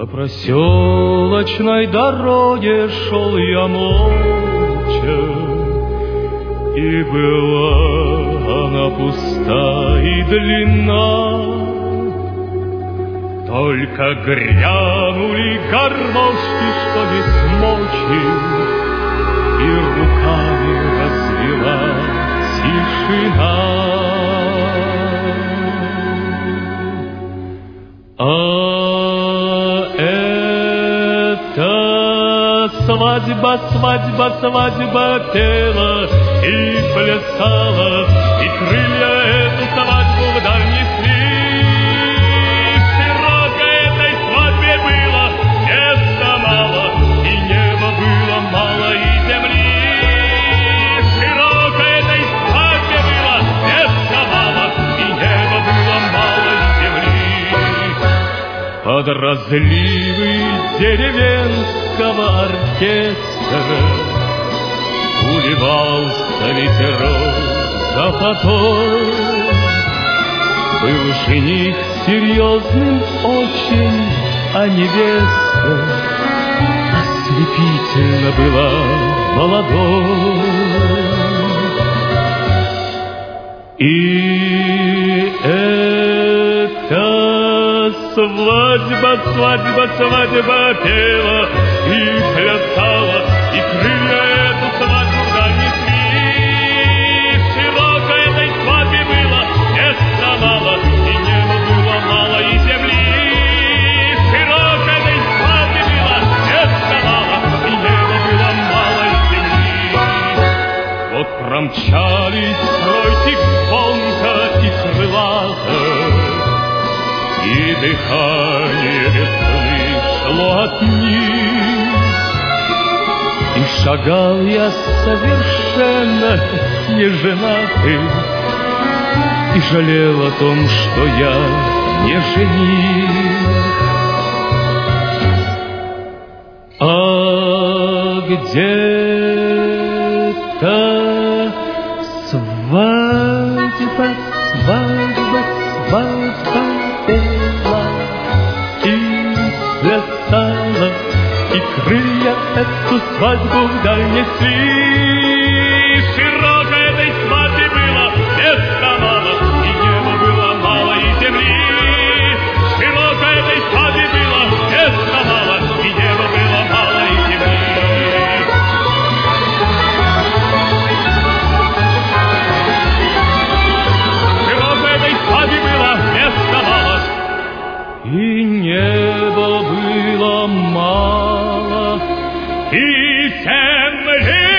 проселочной дороге шел я молча, и была она пуста и длинна. Только грянули гармошки, что есть мочи, и руками развела тишина. Свадьба, свадьба, свадьба пела и плясала, и крылья эту свадьбу вдаль несли. Широко этой свадьбе было места мало, и неба было мало, и земли. Широко этой свадьбе было места мало, и неба было мало, и земли. Под разливы деревенского оркестра уливался ветерок за поток. Был жених серьезным очень, а невеста ослепительно была молодой. И это свадьба, свадьба, свадьба пела и плясала, и крылья эту свадьбу вдаль несли. Широко этой свадьбе было места мало, и неба было мало, и земли. Широко этой свадьбе было места мало, и неба было мало, и земли. Вот промчались тройки звонко и крылато, и дыхание весны шло от них. И шагал я совершенно неженатый, и жалел о том, что я не жених. А где-то свадьба, свадьба, свадьба пела и плясала, и крылья эту свадьбу вдаль несли. Широко этой свадьбе было места мало, и неба было мало, и земли. Широко этой свадьбе было места мало, и неба было мало, и земли. Широко этой свадьбе было места мало, и неба было мало, и земли.